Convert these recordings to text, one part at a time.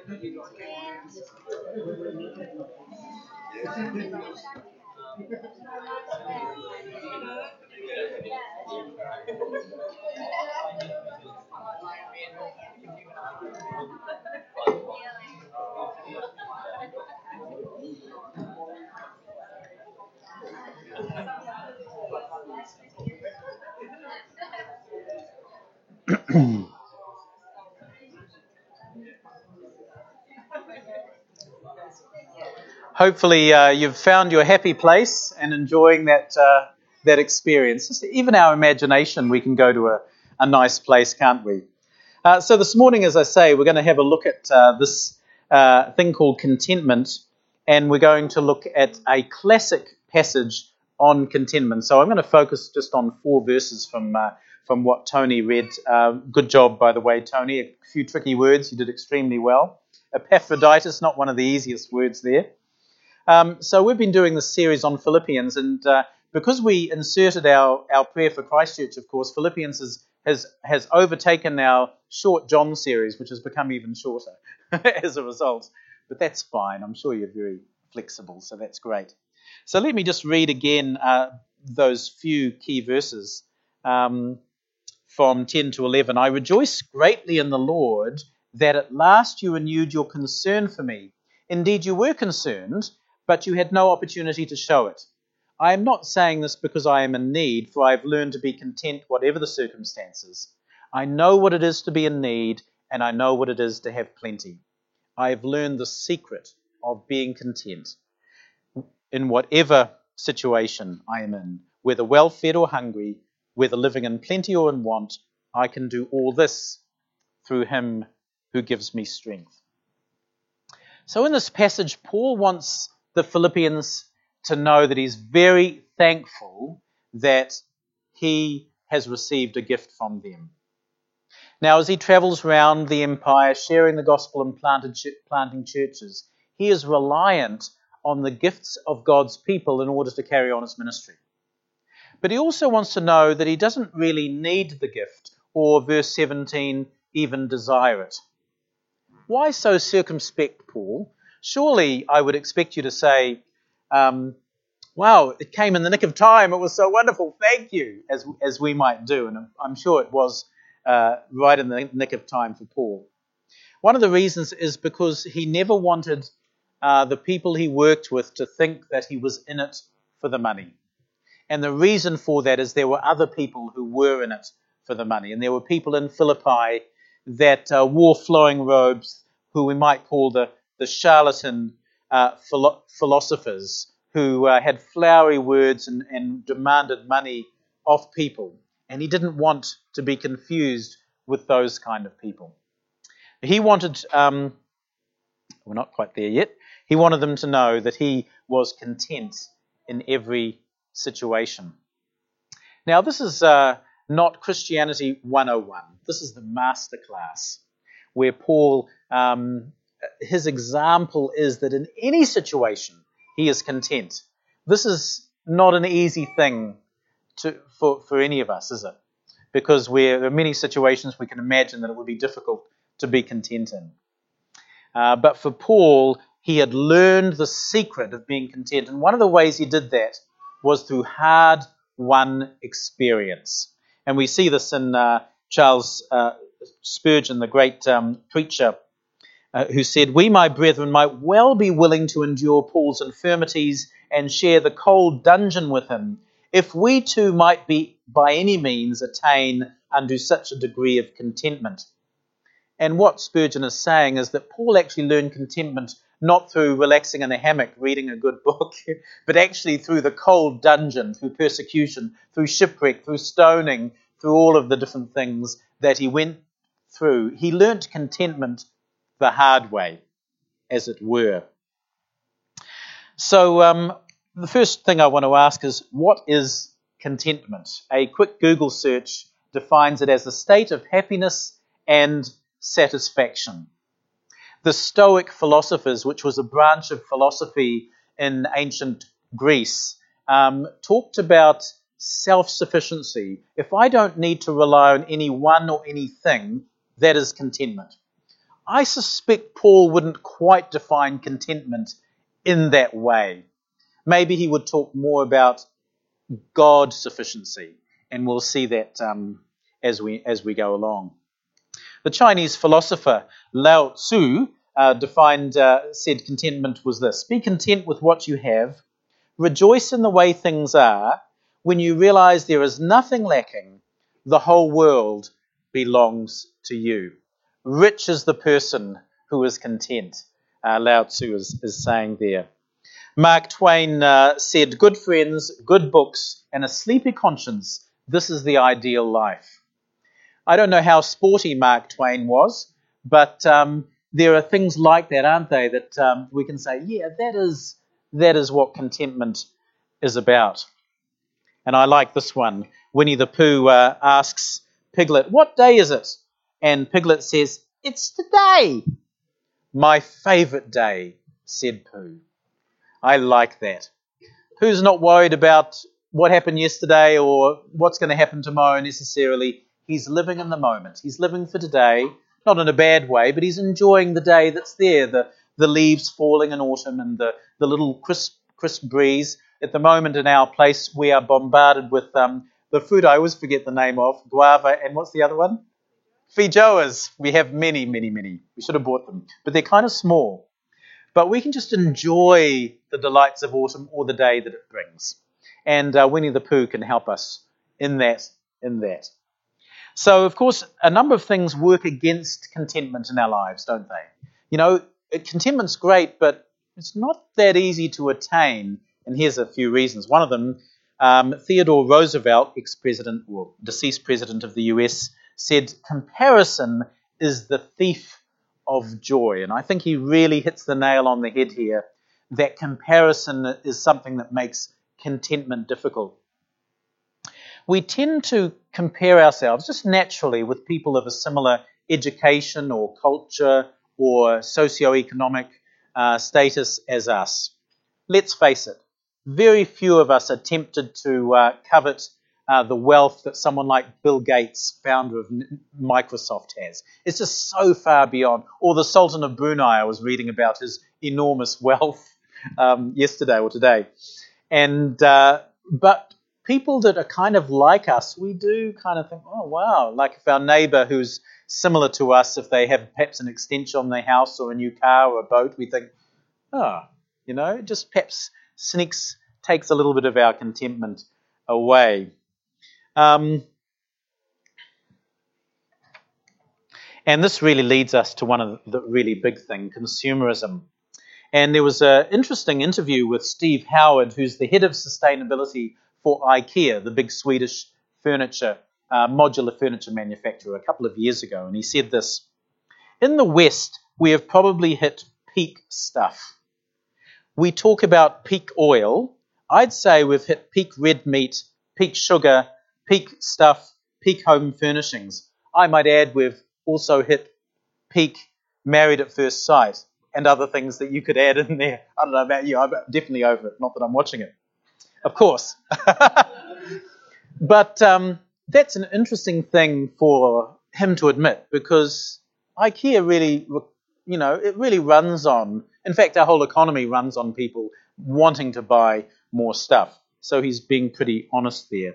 Hopefully you've found your happy place and enjoying that experience. Just even our imagination, we can go to a nice place, can't we? So this morning, as I say, we're going to have a look at this thing called contentment, and we're going to look at a classic passage on contentment. So I'm going to focus just on 4 verses from what Tony read. Good job, by the way, Tony. A few tricky words. You did extremely well. Epaphroditus, not one of the easiest words there. So we've been doing this series on Philippians, and because we inserted our prayer for Christchurch, of course, Philippians has overtaken our short John series, which has become even shorter as a result. But that's fine. I'm sure you're very flexible, so that's great. So let me just read again those few key verses from 10 to 11. I rejoice greatly in the Lord that at last you renewed your concern for me. Indeed, you were concerned, but you had no opportunity to show it. I am not saying this because I am in need, for I have learned to be content whatever the circumstances. I know what it is to be in need, and I know what it is to have plenty. I have learned the secret of being content in whatever situation I am in, whether well-fed or hungry, whether living in plenty or in want. I can do all this through him who gives me strength. So in this passage, Paul wants the Philippians to know that he's very thankful that he has received a gift from them. Now, as he travels around the empire, sharing the gospel and planting churches, he is reliant on the gifts of God's people in order to carry on his ministry. But he also wants to know that he doesn't really need the gift, or verse 17, even desire it. Why so circumspect, Paul? Surely I would expect you to say, wow, it came in the nick of time, it was so wonderful, thank you, as we might do. And I'm sure it was right in the nick of time for Paul. One of the reasons is because he never wanted the people he worked with to think that he was in it for the money. And the reason for that is there were other people who were in it for the money. And there were people in Philippi that wore flowing robes, who we might call the charlatan philosophers, who had flowery words and demanded money off people. And he didn't want to be confused with those kind of people. He wanted, we're not quite there yet, he wanted them to know that he was content in every situation. Now, this is not Christianity 101. This is the masterclass, where Paul, his example is that in any situation, he is content. This is not an easy thing for any of us, is it? Because there are many situations we can imagine that it would be difficult to be content in. But for Paul, he had learned the secret of being content. And one of the ways he did that was through hard-won experience. And we see this in Charles Spurgeon, the great preacher, who said, "We, my brethren, might well be willing to endure Paul's infirmities and share the cold dungeon with him, if we too might be by any means attain unto such a degree of contentment." And what Spurgeon is saying is that Paul actually learned contentment not through relaxing in a hammock reading a good book, but actually through the cold dungeon, through persecution, through shipwreck, through stoning, through all of the different things that he went through. He learnt contentment the hard way, as it were. So the first thing I want to ask is, what is contentment? A quick Google search defines it as a state of happiness and satisfaction. The Stoic philosophers, which was a branch of philosophy in ancient Greece, talked about self-sufficiency. If I don't need to rely on anyone or anything, that is contentment. I suspect Paul wouldn't quite define contentment in that way. Maybe he would talk more about God's sufficiency, and we'll see that as we go along. The Chinese philosopher Lao Tzu said contentment was this: be content with what you have, rejoice in the way things are. When you realize there is nothing lacking, the whole world belongs to you. Rich is the person who is content, Lao Tzu is saying there. Mark Twain said, good friends, good books, and a sleepy conscience, this is the ideal life. I don't know how sporty Mark Twain was, but there are things like that, aren't they, that we can say, yeah, that is what contentment is about. And I like this one. Winnie the Pooh asks Piglet, what day is it? And Piglet says, it's today. My favourite day, said Pooh. I like that. Pooh's not worried about what happened yesterday or what's going to happen tomorrow necessarily. He's living in the moment. He's living for today, not in a bad way, but he's enjoying the day that's there, the leaves falling in autumn and the little crisp breeze. At the moment in our place, we are bombarded with the fruit I always forget the name of, guava, and what's the other one? Feijoas. We have many, many, many. We should have bought them, but they're kind of small. But we can just enjoy the delights of autumn or the day that it brings. And Winnie the Pooh can help us in that. So, of course, a number of things work against contentment in our lives, don't they? You know, contentment's great, but it's not that easy to attain. And here's a few reasons. One of them, Theodore Roosevelt, ex-president or deceased president of the US, said comparison is the thief of joy. And I think he really hits the nail on the head here, that comparison is something that makes contentment difficult. We tend to compare ourselves just naturally with people of a similar education or culture or socioeconomic status as us. Let's face it, very few of us are tempted to covet the wealth that someone like Bill Gates, founder of Microsoft, has. It's just so far beyond. Or the Sultan of Brunei, I was reading about his enormous wealth yesterday or today. And but people that are kind of like us, we do kind of think, oh, wow, like if our neighbour who's similar to us, if they have perhaps an extension on their house or a new car or a boat, we think, oh, you know, it just perhaps takes a little bit of our contentment away. And this really leads us to one of the really big thing, consumerism. And there was an interesting interview with Steve Howard, who's the head of sustainability for IKEA, the big Swedish modular furniture manufacturer, a couple of years ago. And he said this: in the West, we have probably hit peak stuff. We talk about peak oil. I'd say we've hit peak red meat, peak sugar, peak stuff, peak home furnishings. I might add we've also hit peak married at first sight and other things that you could add in there. I don't know about you, I'm definitely over it, not that I'm watching it. Of course. But that's an interesting thing for him to admit, because IKEA really, it really runs on, in fact, our whole economy runs on people wanting to buy more stuff. So he's being pretty honest there.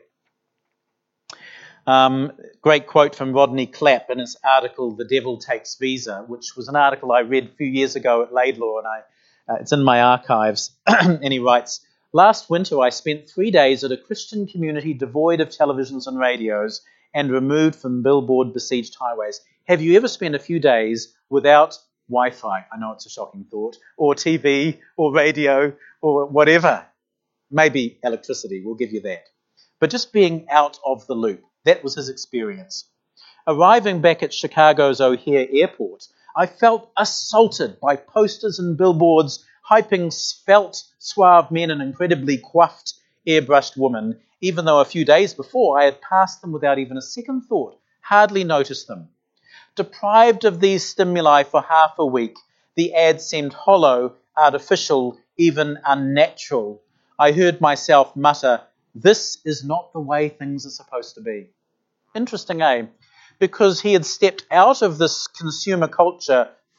Great quote from Rodney Clapp in his article, The Devil Takes Visa, which was an article I read a few years ago at Laidlaw, and it's in my archives. And he writes, last winter I spent 3 days at a Christian community devoid of televisions and radios and removed from billboard-besieged highways. Have you ever spent a few days without Wi-Fi? I know it's a shocking thought. Or TV, or radio, or whatever. Maybe electricity, we'll give you that. But just being out of the loop. That was his experience. Arriving back at Chicago's O'Hare Airport, I felt assaulted by posters and billboards hyping svelte, suave men and incredibly coiffed, airbrushed women, even though a few days before I had passed them without even a second thought, hardly noticed them. Deprived of these stimuli for half a week, the ads seemed hollow, artificial, even unnatural. I heard myself mutter, this is not the way things are supposed to be. Interesting, eh? Because he had stepped out of this consumer culture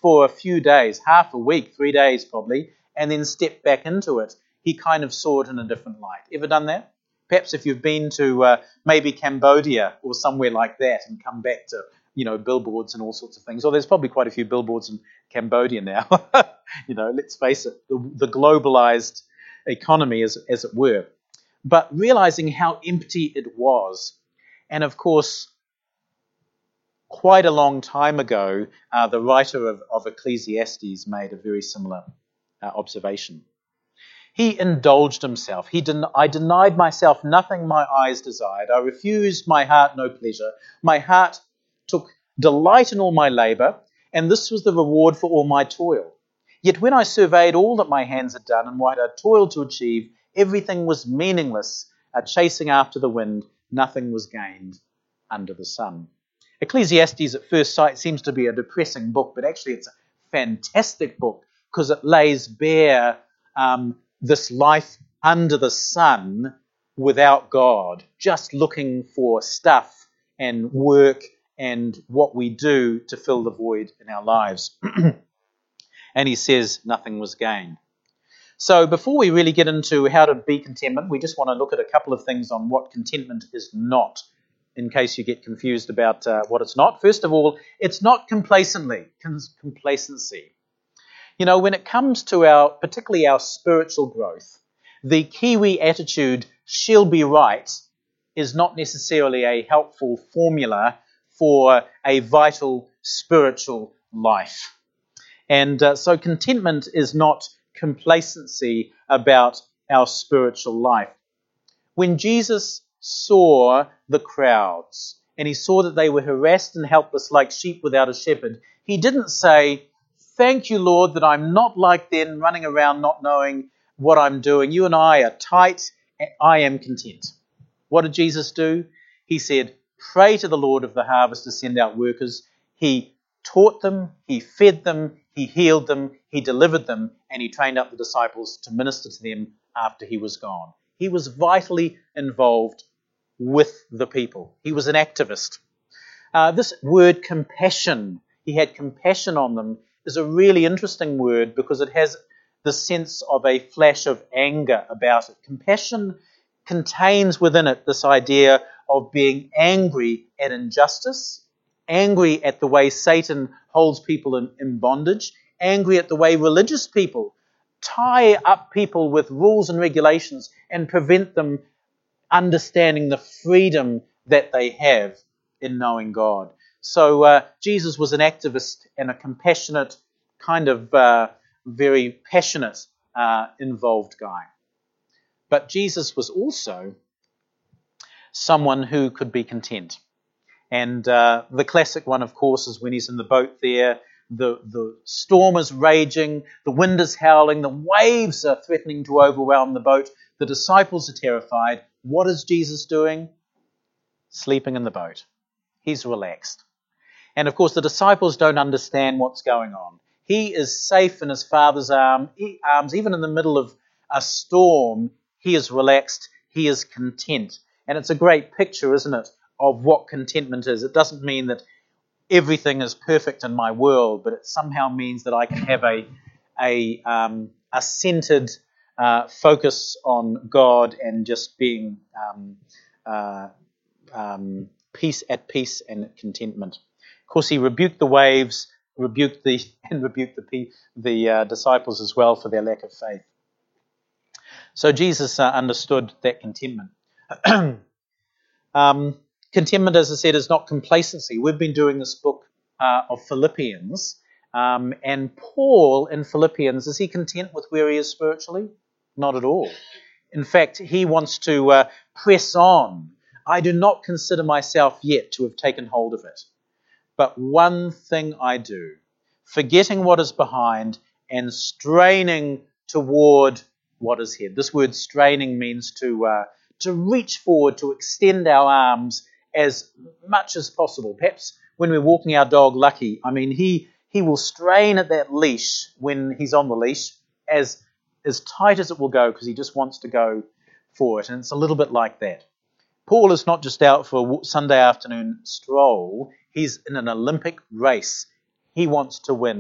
for a few days, half a week, 3 days probably, and then stepped back into it, he kind of saw it in a different light. Ever done that? Perhaps if you've been to maybe Cambodia or somewhere like that and come back to, billboards and all sorts of things. Or there's probably quite a few billboards in Cambodia now. Let's face it, the globalized economy, as it were. But realizing how empty it was. And of course, quite a long time ago, the writer of Ecclesiastes made a very similar observation. He indulged himself. I denied myself nothing my eyes desired. I refused my heart no pleasure. My heart took delight in all my labour, and this was the reward for all my toil. Yet when I surveyed all that my hands had done and what I had toiled to achieve, everything was meaningless, chasing after the wind. Nothing was gained under the sun. Ecclesiastes at first sight seems to be a depressing book, but actually it's a fantastic book because it lays bare this life under the sun without God, just looking for stuff and work and what we do to fill the void in our lives. And he says nothing was gained. So before we really get into how to be contentment, we just want to look at a couple of things on what contentment is not, in case you get confused about what it's not. First of all, it's not complacency. When it comes to particularly our spiritual growth, the Kiwi attitude, she'll be right, is not necessarily a helpful formula for a vital spiritual life. And so contentment is not complacency about our spiritual life. When Jesus saw the crowds and he saw that they were harassed and helpless like sheep without a shepherd, he didn't say, "Thank you, Lord, that I'm not like them, running around not knowing what I'm doing. You and I are tight, and I am content." What did Jesus do? He said, "Pray to the Lord of the harvest to send out workers." He taught them, he fed them, he healed them, he delivered them, and he trained up the disciples to minister to them after he was gone. He was vitally involved with the people. He was an activist. This word compassion, he had compassion on them, is a really interesting word because it has the sense of a flash of anger about it. Compassion contains within it this idea of being angry at injustice, angry at the way Satan holds people in bondage, angry at the way religious people tie up people with rules and regulations and prevent them understanding the freedom that they have in knowing God. So Jesus was an activist and a compassionate, kind of very passionate, involved guy. But Jesus was also someone who could be content. And the classic one, of course, is when he's in the boat there, the storm is raging, the wind is howling, the waves are threatening to overwhelm the boat, the disciples are terrified. What is Jesus doing? Sleeping in the boat. He's relaxed. And of course, the disciples don't understand what's going on. He is safe in his Father's arms, even in the middle of a storm. He is relaxed. He is content. And it's a great picture, isn't it, of what contentment is. It doesn't mean that everything is perfect in my world, but it somehow means that I can have a centered focus on God and just being at peace and contentment. Of course, he rebuked the waves, rebuked the disciples as well for their lack of faith. So Jesus understood that contentment. Contentment, as I said, is not complacency. We've been doing this book of Philippians, and Paul in Philippians, is he content with where he is spiritually? Not at all. In fact, he wants to press on. I do not consider myself yet to have taken hold of it. But one thing I do, forgetting what is behind and straining toward what is ahead. This word straining means to reach forward, to extend our arms as much as possible. Perhaps when we're walking our dog Lucky, he will strain at that leash when he's on the leash as tight as it will go because he just wants to go for it. And it's a little bit like that. Paul is not just out for a Sunday afternoon stroll. He's in an Olympic race. He wants to win,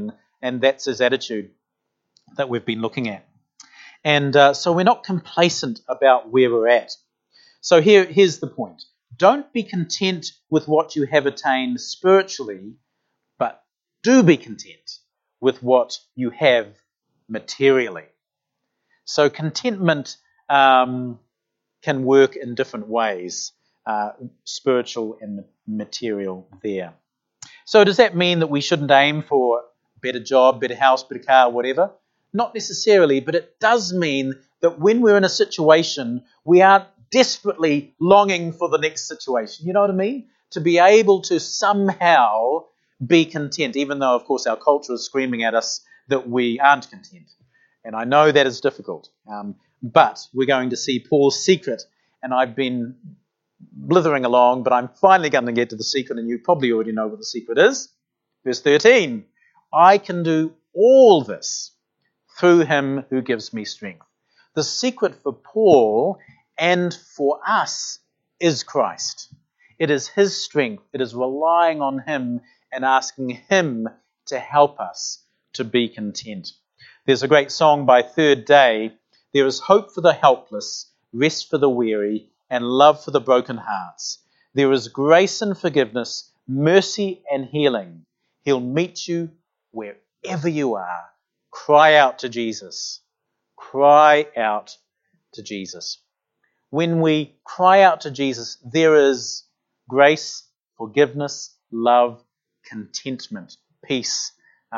And that's his attitude that we've been looking at. And so we're not complacent about where we're at. So here's the point. Don't be content with what you have attained spiritually, but do be content with what you have materially. So contentment can work in different ways, spiritual and material there. So does that mean that we shouldn't aim for a better job, better house, better car, whatever? Not necessarily, but it does mean that when we're in a situation, we aren't desperately longing for the next situation. You know what I mean? To be able to somehow be content, even though, of course, our culture is screaming at us that we aren't content. And I know that is difficult. But we're going to see Paul's secret, and I've been blithering along, but I'm finally going to get to the secret, and you probably already know what the secret is. Verse 13, I can do all this through him who gives me strength. The secret for Paul and for us is Christ. It is his strength. It is relying on him and asking him to help us to be content. There's a great song by Third Day. There is hope for the helpless, rest for the weary, and love for the broken hearts. There is grace and forgiveness, mercy and healing. He'll meet you wherever you are. Cry out to Jesus. Cry out to Jesus. When we cry out to Jesus, there is grace, forgiveness, love, contentment, peace,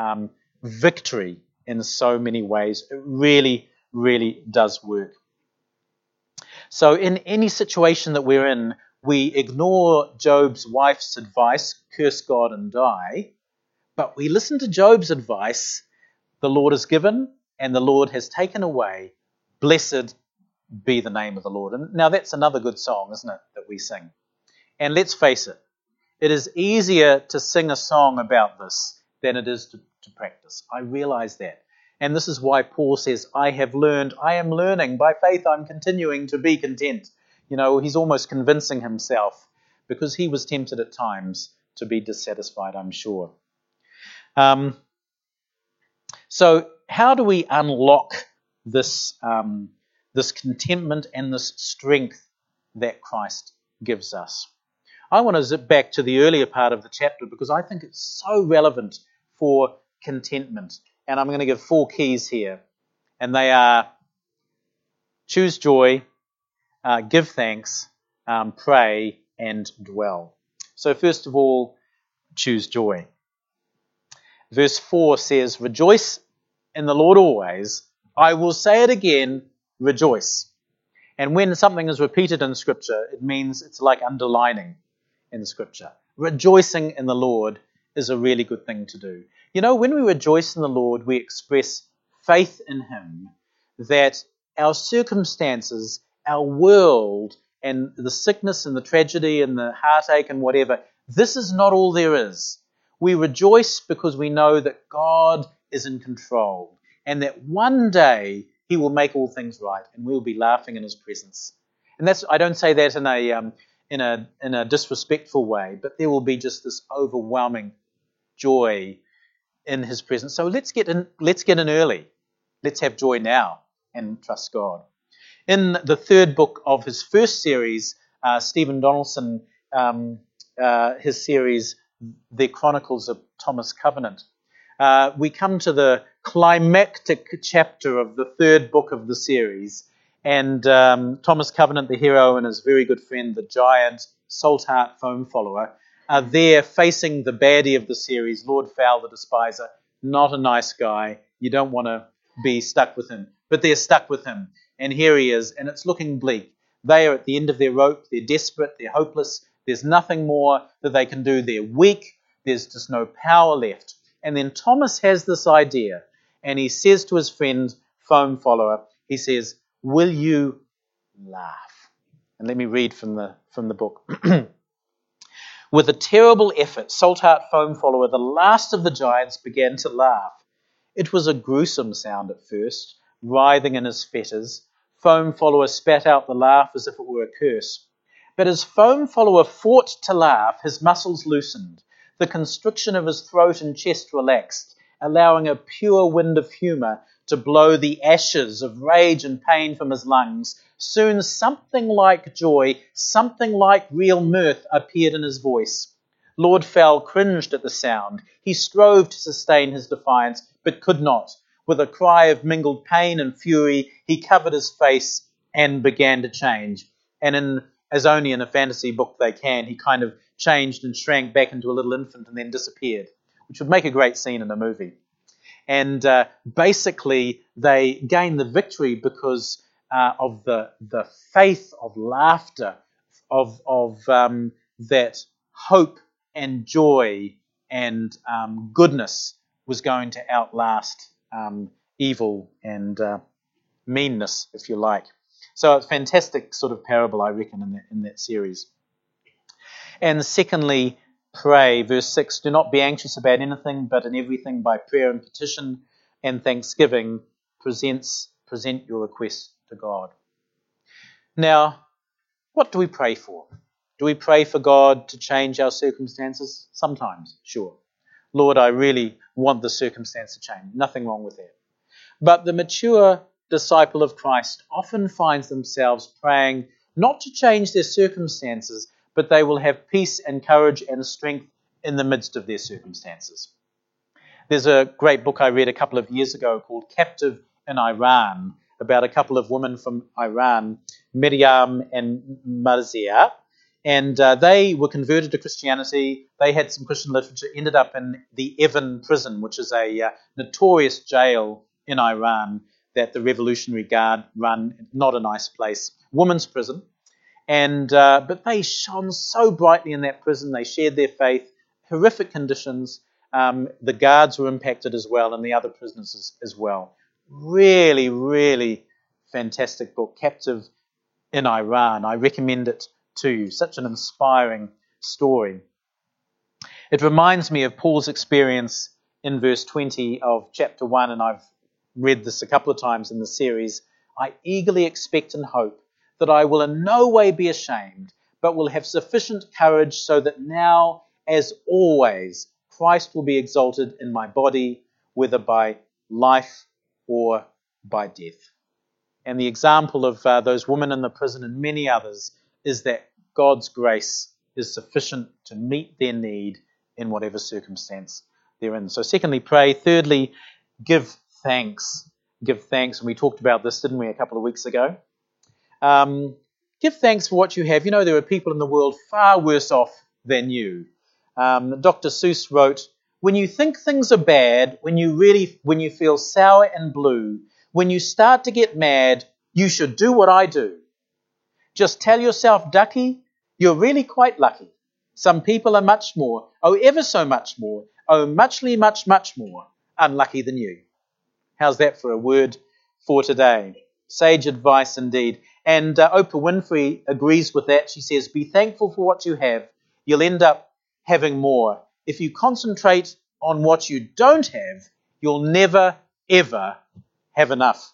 victory in so many ways. It really, really does work. So in any situation that we're in, we ignore Job's wife's advice, curse God and die, but we listen to Job's advice, the Lord has given and the Lord has taken away. Blessed be the name of the Lord. And now that's another good song, isn't it, that we sing? And let's face it, it is easier to sing a song about this than it is to practice. I realize that. And this is why Paul says, I am learning, by faith I'm continuing to be content. You know, he's almost convincing himself because he was tempted at times to be dissatisfied, I'm sure. So how do we unlock this contentment and this strength that Christ gives us? I want to zip back to the earlier part of the chapter because I think it's so relevant for contentment. And I'm going to give 4 keys here. And they are choose joy, give thanks, pray, and dwell. So first of all, choose joy. Verse 4 says, rejoice in the Lord always. I will say it again, rejoice. And when something is repeated in Scripture, it means it's like underlining in Scripture. Rejoicing in the Lord is a really good thing to do. You know, when we rejoice in the Lord, we express faith in him that our circumstances, our world, and the sickness and the tragedy and the heartache and whatever, this is not all there is. We rejoice because we know that God is in control and that one day he will make all things right and we'll be laughing in his presence. And I don't say that in a disrespectful way, but there will be just this overwhelming joy in his presence. So let's get in early. Let's have joy now and trust God. In the 3rd book of his first series, Stephen Donaldson, his series, The Chronicles of Thomas Covenant, we come to the climactic chapter of the 3rd book of the series. And Thomas Covenant, the hero, and his very good friend, the giant Saltheart foam follower, are there facing the baddie of the series, Lord Fowle the Despiser. Not a nice guy. You don't want to be stuck with him. But they're stuck with him. And here he is, and it's looking bleak. They are at the end of their rope. They're desperate. They're hopeless. There's nothing more that they can do. They're weak. There's just no power left. And then Thomas has this idea, and he says to his friend, foam follower, he says, will you laugh? And let me read from the book. With a terrible effort, Saltheart foam follower, the last of the giants, began to laugh. It was a gruesome sound at first, writhing in his fetters. Foam follower spat out the laugh as if it were a curse. But as foam follower fought to laugh, his muscles loosened. The constriction of his throat and chest relaxed, allowing a pure wind of humour to blow the ashes of rage and pain from his lungs, soon something like joy, something like real mirth appeared in his voice. Lord Fell cringed at the sound. He strove to sustain his defiance, but could not. With a cry of mingled pain and fury, he covered his face and began to change. And as only in a fantasy book they can, he kind of changed and shrank back into a little infant and then disappeared, which would make a great scene in a movie. And basically, they gained the victory because of the faith of laughter, of that hope and joy and goodness was going to outlast evil and meanness, if you like. So it's a fantastic sort of parable, I reckon, in that series. And secondly, pray. Verse 6, do not be anxious about anything, but in everything by prayer and petition and thanksgiving, present your requests to God. Now, what do we pray for? Do we pray for God to change our circumstances? Sometimes, sure. Lord, I really want the circumstance to change. Nothing wrong with that. But the mature disciple of Christ often finds themselves praying not to change their circumstances, but they will have peace and courage and strength in the midst of their circumstances. There's a great book I read a couple of years ago called Captive in Iran, about a couple of women from Iran, Miriam and Marzia, and they were converted to Christianity. They had some Christian literature, ended up in the Evin prison, which is a notorious jail in Iran that the Revolutionary Guard run, not a nice place, women's prison. And but they shone so brightly in that prison. They shared their faith, horrific conditions. The guards were impacted as well, and the other prisoners as well. Really, really fantastic book, Captive in Iran. I recommend it to you. Such an inspiring story. It reminds me of Paul's experience in verse 20 of chapter 1, and I've read this a couple of times in the series. I eagerly expect and hope that I will in no way be ashamed, but will have sufficient courage so that now, as always, Christ will be exalted in my body, whether by life or by death. And the example of those women in the prison and many others is that God's grace is sufficient to meet their need in whatever circumstance they're in. So secondly, pray. Thirdly, give thanks. Give thanks. And we talked about this, didn't we, a couple of weeks ago? Give thanks for what you have. You know, there are people in the world far worse off than you. Dr. Seuss wrote, when you think things are bad, when you feel sour and blue, when you start to get mad, you should do what I do. Just tell yourself, ducky, you're really quite lucky. Some people are much more, oh ever so much more, oh muchly much, much more unlucky than you. How's that for a word for today? Sage advice indeed. And Oprah Winfrey agrees with that. She says, be thankful for what you have. You'll end up having more. If you concentrate on what you don't have, you'll never, ever have enough.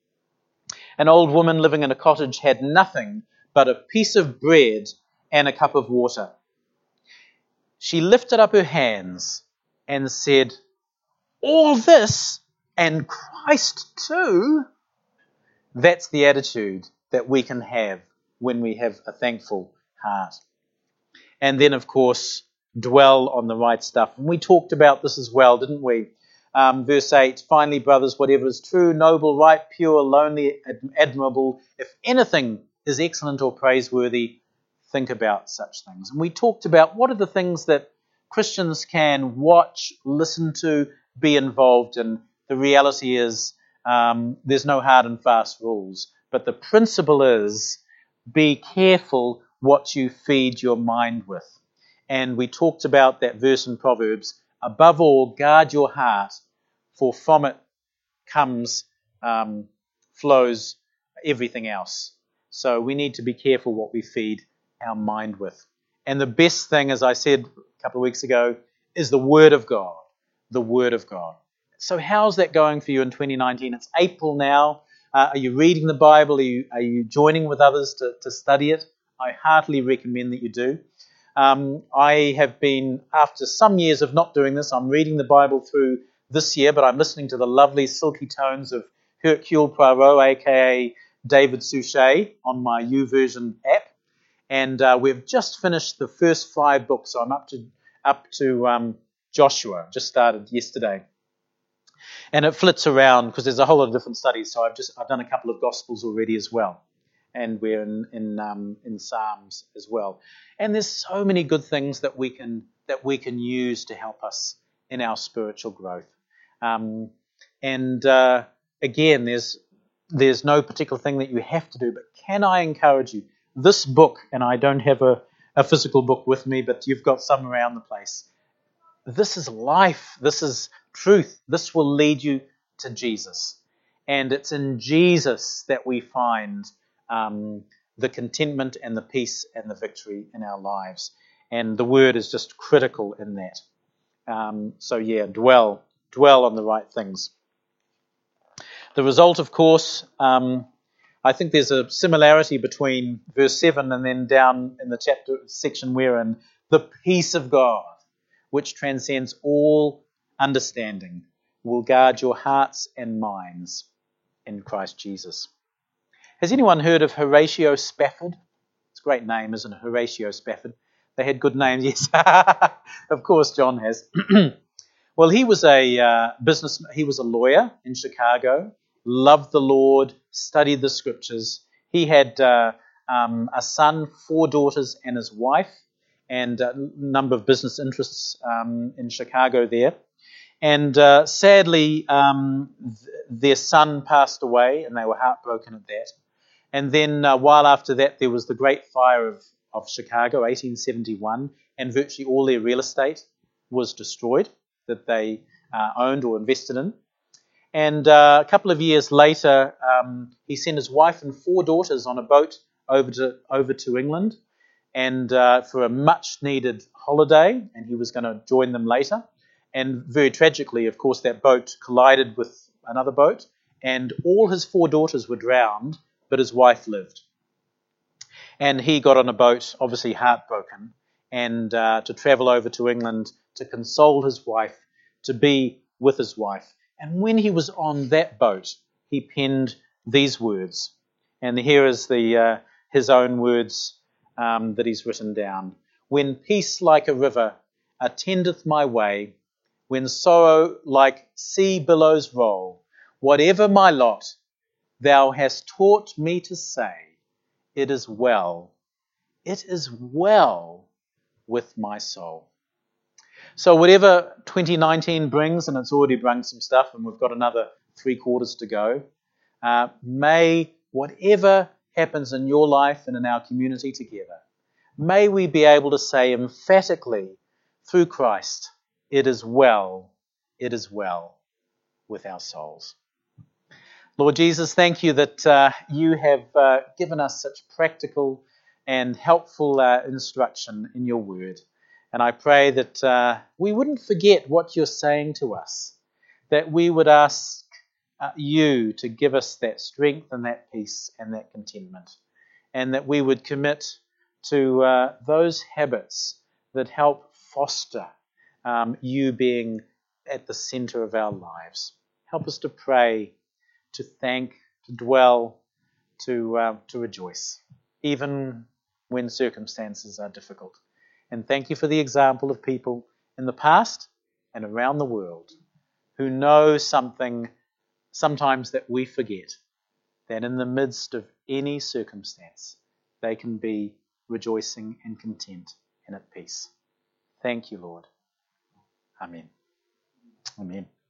An old woman living in a cottage had nothing but a piece of bread and a cup of water. She lifted up her hands and said, all this and Christ too? That's the attitude that we can have when we have a thankful heart. And then, of course, dwell on the right stuff. And we talked about this as well, didn't we? Verse 8, finally, brothers, whatever is true, noble, right, pure, lonely, admirable, if anything is excellent or praiseworthy, think about such things. And we talked about what are the things that Christians can watch, listen to, be involved in. The reality is there's no hard and fast rules, but the principle is be careful what you feed your mind with. And we talked about that verse in Proverbs, above all, guard your heart, for from it flows everything else. So we need to be careful what we feed our mind with. And the best thing, as I said a couple of weeks ago, is the Word of God. The Word of God. So how's that going for you in 2019? It's April now. Are you reading the Bible? Are you joining with others to study it? I heartily recommend that you do. I have been, after some years of not doing this, I'm reading the Bible through this year, but I'm listening to the lovely silky tones of Hercule Poirot, aka David Suchet, on my YouVersion app. And we've just finished the first 5 books, so I'm up to Joshua, just started yesterday. And it flits around because there's a whole lot of different studies. So I've done a couple of Gospels already as well, and we're in Psalms as well. And there's so many good things that we can use to help us in our spiritual growth. Again, there's no particular thing that you have to do, but can I encourage you? This book, and I don't have a physical book with me, but you've got some around the place. This is life. This is truth. This will lead you to Jesus. And it's in Jesus that we find the contentment and the peace and the victory in our lives. And the word is just critical in that. Dwell on the right things. The result, of course, I think there's a similarity between verse 7 and then down in the chapter section we're in, the peace of God, which transcends all understanding, will guard your hearts and minds in Christ Jesus. Has anyone heard of Horatio Spafford? It's a great name, isn't it? Horatio Spafford. They had good names, yes. Of course, John has. Well, he was a businessman. He was a lawyer in Chicago, loved the Lord, studied the Scriptures. He had a son, 4 daughters, and his wife, and a number of business interests in Chicago there. And sadly, their son passed away, and they were heartbroken at that. And then while after that, there was the Great Fire of Chicago, 1871, and virtually all their real estate was destroyed that they owned or invested in. And a couple of years later, he sent his wife and 4 daughters on a boat over to England, and for a much-needed holiday, and he was going to join them later. And very tragically, of course, that boat collided with another boat, and all his 4 daughters were drowned, but his wife lived. And he got on a boat, obviously heartbroken, and to travel over to England to console his wife, to be with his wife. And when he was on that boat, he penned these words. And here is his own words that he's written down. When peace like a river attendeth my way, when sorrow like sea billows roll, whatever my lot, thou hast taught me to say, it is well with my soul. So whatever 2019 brings, and it's already brought some stuff, and we've got another 3 quarters to go, may whatever happens in your life and in our community together, may we be able to say emphatically through Christ, it is well with our souls. Lord Jesus, thank you that you have given us such practical and helpful instruction in your word. And I pray that we wouldn't forget what you're saying to us, that we would ask you to give us that strength and that peace and that contentment, and that we would commit to those habits that help foster you being at the center of our lives. Help us to pray, to thank, to dwell, to rejoice, even when circumstances are difficult. And thank you for the example of people in the past and around the world who know something sometimes that we forget, that in the midst of any circumstance, they can be rejoicing and content and at peace. Thank you, Lord. Amen. Amen.